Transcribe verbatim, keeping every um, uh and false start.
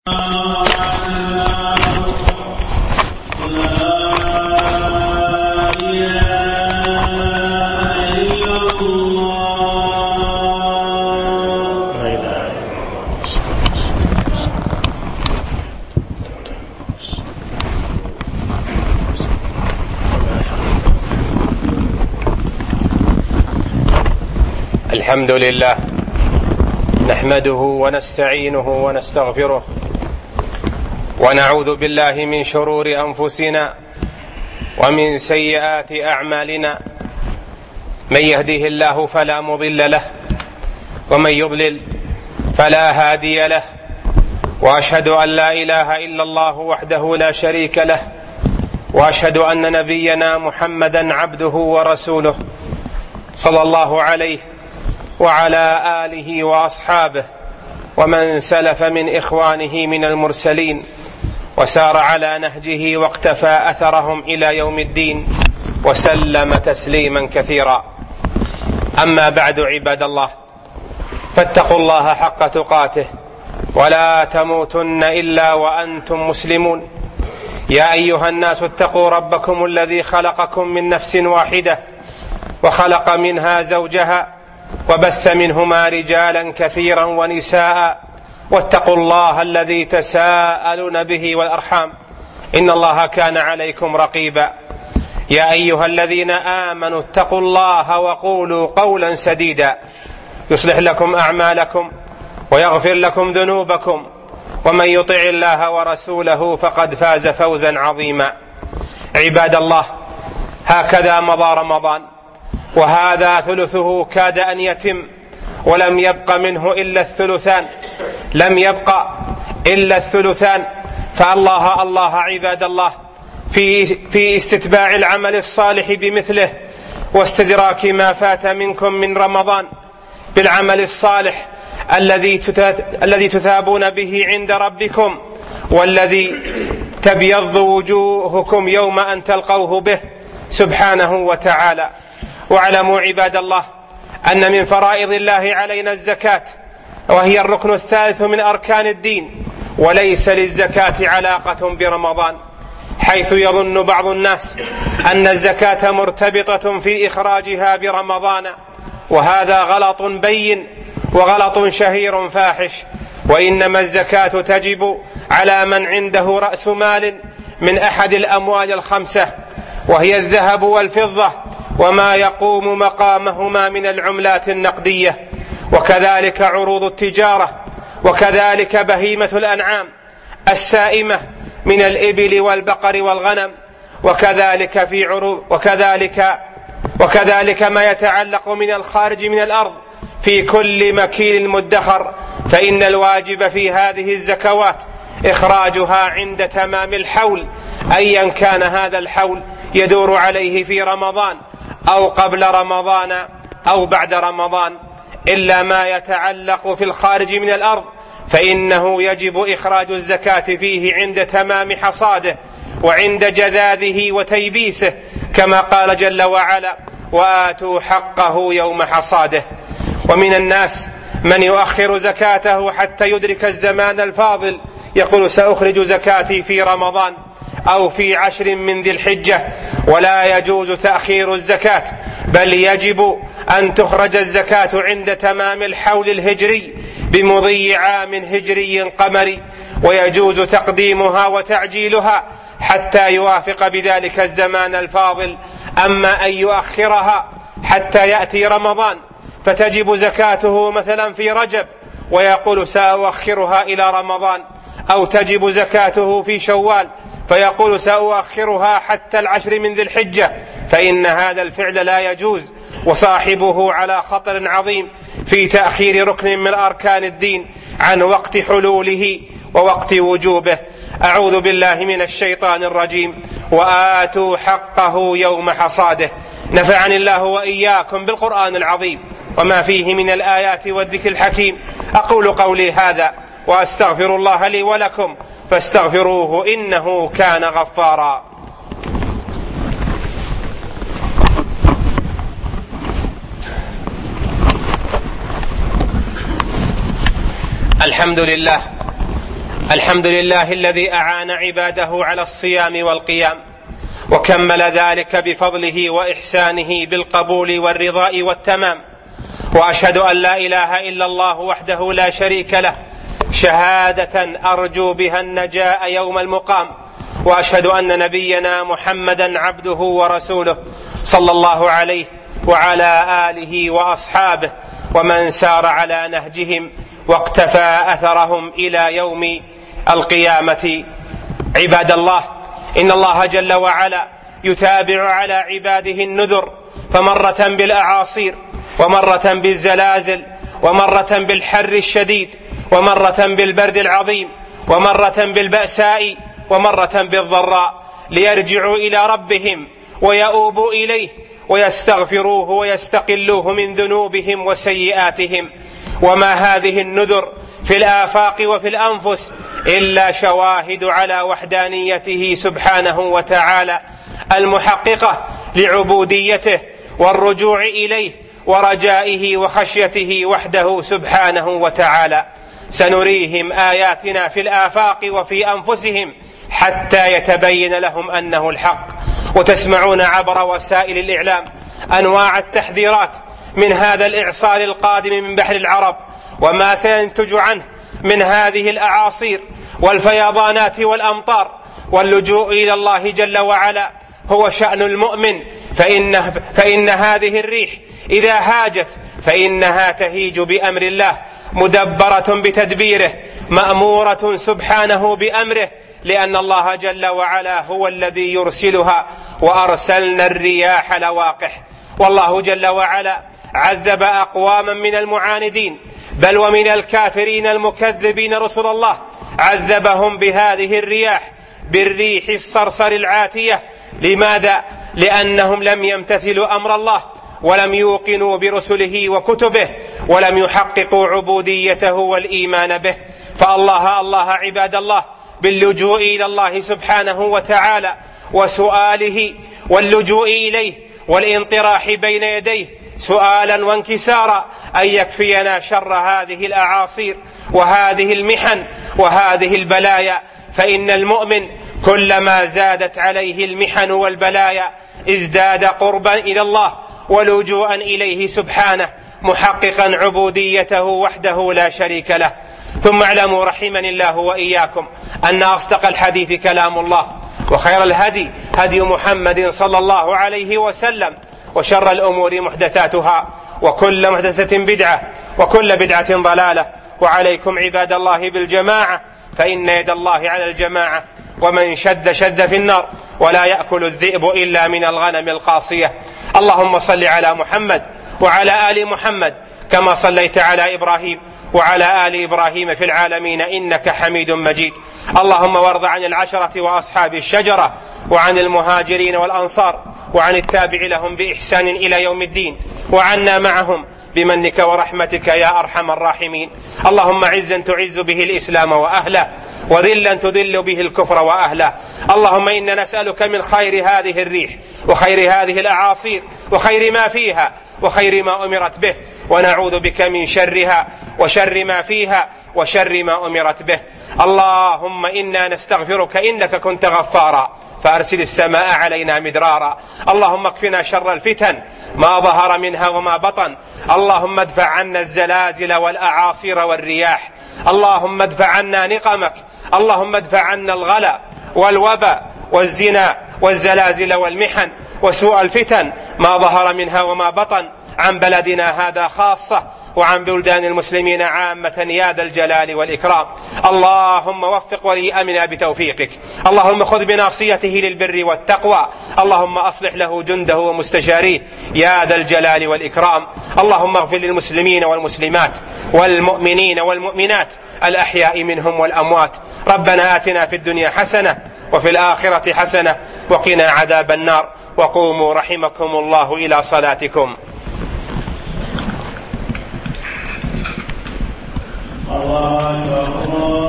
الحمد لله نحمده ونستعينه ونستغفره ونعوذ بالله من شرور أنفسنا ومن سيئات أعمالنا. من يهده الله فلا مضل له ومن يضلل فلا هادي له، وأشهد أن لا إله إلا الله وحده لا شريك له، وأشهد أن نبينا محمدا عبده ورسوله صلى الله عليه وعلى آله وأصحابه ومن سلف من إخوانه من المرسلين وسار على نهجه واقتفى أثرهم إلى يوم الدين وسلم تسليما كثيرا. أما بعد، عباد الله، فاتقوا الله حق تقاته ولا تموتن إلا وأنتم مسلمون. يا أيها الناس اتقوا ربكم الذي خلقكم من نفس واحدة وخلق منها زوجها وبث منهما رجالا كثيرا ونساء، واتقوا الله الذي تساءلون به والأرحام إن الله كان عليكم رقيبا. يا أيها الذين آمنوا اتقوا الله وقولوا قولا سديدا يصلح لكم أعمالكم ويغفر لكم ذنوبكم، ومن يطع الله ورسوله فقد فاز فوزا عظيما. عباد الله، هكذا مضى رمضان، وهذا ثلثه كاد أن يتم، ولم يبق منه إلا الثلثان لم يبق إلا الثلثان فالله الله عباد الله في, في استتباع العمل الصالح بمثله، واستدراك ما فات منكم من رمضان بالعمل الصالح الذي الذي تثابون به عند ربكم، والذي تبيض وجوهكم يوم أن تلقوه به سبحانه وتعالى. واعلموا عباد الله أن من فرائض الله علينا الزكاة، وهي الركن الثالث من أركان الدين، وليس للزكاة علاقة برمضان، حيث يظن بعض الناس أن الزكاة مرتبطة في إخراجها برمضان، وهذا غلط بين وغلط شهير فاحش. وإنما الزكاة تجب على من عنده رأس مال من أحد الأموال الخمسة، وهي الذهب والفضة وما يقوم مقامهما من العملات النقدية، وكذلك عروض التجارة، وكذلك بهيمة الأنعام السائمة من الإبل والبقر والغنم، وكذلك في عروض وكذلك وكذلك ما يتعلق من الخارج من الأرض في كل مكيل مدخر. فإن الواجب في هذه الزكوات إخراجها عند تمام الحول، أيا كان هذا الحول يدور عليه في رمضان أو قبل رمضان أو بعد رمضان، إلا ما يتعلق في الخارج من الأرض فإنه يجب إخراج الزكاة فيه عند تمام حصاده وعند جذاذه وتيبيسه، كما قال جل وعلا: وآتوا حقه يوم حصاده. ومن الناس من يؤخر زكاته حتى يدرك الزمان الفاضل، يقول: سأخرج زكاتي في رمضان أو في عشر من ذي الحجة. ولا يجوز تأخير الزكاة، بل يجب أن تخرج الزكاة عند تمام الحول الهجري بمضي عام هجري قمري، ويجوز تقديمها وتعجيلها حتى يوافق بذلك الزمان الفاضل. أما أن يؤخرها حتى يأتي رمضان فتجب زكاته مثلا في رجب ويقول: سأؤخرها إلى رمضان، أو تجب زكاته في شوال فيقول: سأؤخرها حتى العشر من ذي الحجة، فإن هذا الفعل لا يجوز، وصاحبه على خطر عظيم في تأخير ركن من أركان الدين عن وقت حلوله ووقت وجوبه. أعوذ بالله من الشيطان الرجيم. وآتوا حقه يوم حصاده. نفعني الله وإياكم بالقرآن العظيم وما فيه من الآيات والذكر الحكيم. أقول قولي هذا وأستغفر الله لي ولكم فاستغفروه إنه كان غفارا. الحمد لله الحمد لله الذي أعان عباده على الصيام والقيام، وكمل ذلك بفضله وإحسانه بالقبول والرضاء والتمام. وأشهد أن لا إله إلا الله وحده لا شريك له شهادة أرجو بها النجاة يوم المقام. وأشهد أن نبينا محمدا عبده ورسوله صلى الله عليه وعلى آله وأصحابه ومن سار على نهجهم واقتفى أثرهم إلى يوم القيامة. عباد الله، إن الله جل وعلا يتابع على عباده النذر، فمرة بالأعاصير، ومرة بالزلازل، ومرة بالحر الشديد، ومرة بالبرد العظيم، ومرة بالبأساء، ومرة بالضراء، ليرجعوا إلى ربهم ويؤوبوا إليه ويستغفروه ويستقلوه من ذنوبهم وسيئاتهم. وما هذه النذر في الآفاق وفي الأنفس إلا شواهد على وحدانيته سبحانه وتعالى المحققة لعبوديته والرجوع إليه ورجائه وخشيته وحده سبحانه وتعالى. سنريهم آياتنا في الآفاق وفي أنفسهم حتى يتبين لهم أنه الحق. وتسمعون عبر وسائل الإعلام أنواع التحذيرات من هذا الإعصار القادم من بحر العرب، وما سينتج عنه من هذه الأعاصير والفيضانات والأمطار. واللجوء إلى الله جل وعلا هو شأن المؤمن، فإن, فإن هذه الريح إذا هاجت فإنها تهيج بأمر الله، مدبرة بتدبيره، مأمورة سبحانه بأمره، لأن الله جل وعلا هو الذي يرسلها. وأرسلنا الرياح لواقح. والله جل وعلا عذب أقواما من المعاندين بل ومن الكافرين المكذبين رسل الله، عذبهم بهذه الرياح، بالريح الصرصر العاتية. لماذا؟ لأنهم لم يمتثلوا أمر الله، ولم يوقنوا برسله وكتبه، ولم يحققوا عبوديته والإيمان به. فالله الله عباد الله باللجوء إلى الله سبحانه وتعالى وسؤاله واللجوء إليه والانطراح بين يديه سؤالا وانكسارا أن يكفينا شر هذه الأعاصير وهذه المحن وهذه البلايا. فإن المؤمن كلما زادت عليه المحن والبلايا ازداد قربا إلى الله ولجوءا إليه سبحانه، محققا عبوديته وحده لا شريك له. ثم اعلموا رحمني الله وإياكم أن أصدق الحديث كلام الله، وخير الهدي هدي محمد صلى الله عليه وسلم، وشر الأمور محدثاتها، وكل محدثة بدعة، وكل بدعة ضلالة. وعليكم عباد الله بالجماعة، فإن يد الله على الجماعة، ومن شد شد في النار، ولا يأكل الذئب إلا من الغنم القاصية. اللهم صل على محمد وعلى آل محمد كما صليت على إبراهيم وعلى آل إبراهيم في العالمين إنك حميد مجيد. اللهم وارض عن العشرة وأصحاب الشجرة، وعن المهاجرين والأنصار، وعن التابع لهم بإحسان إلى يوم الدين، وعنا معهم بمنك ورحمتك يا أرحم الراحمين. اللهم عزا تعز به الإسلام وأهله، وذلا تذل به الكفر وأهله. اللهم إنا نسألك من خير هذه الريح، وخير هذه الأعاصير، وخير ما فيها، وخير ما أمرت به، ونعوذ بك من شرها وشر ما فيها وشر ما أمرت به. اللهم إنا نستغفرك إنك كنت غفارا، فأرسل السماء علينا مدرارا. اللهم اكفنا شر الفتن ما ظهر منها وما بطن. اللهم ادفع عنا الزلازل والأعاصير والرياح. اللهم ادفع عنا نقمك. اللهم ادفع عنا الغلا والوباء والزنا والزلازل والمحن وسوء الفتن ما ظهر منها وما بطن، عن بلدنا هذا خاصة، وعن بلدان المسلمين عامة يا ذا الجلال والإكرام. اللهم وفق ولي أمرنا بتوفيقك. اللهم خذ بناصيته للبر والتقوى. اللهم أصلح له جنده ومستشاريه يا ذا الجلال والإكرام. اللهم اغفر للمسلمين والمسلمات والمؤمنين والمؤمنات الأحياء منهم والأموات. ربنا آتنا في الدنيا حسنة وفي الآخرة حسنة وقنا عذاب النار. وقوموا رحمكم الله إلى صلاتكم. الله أكبر.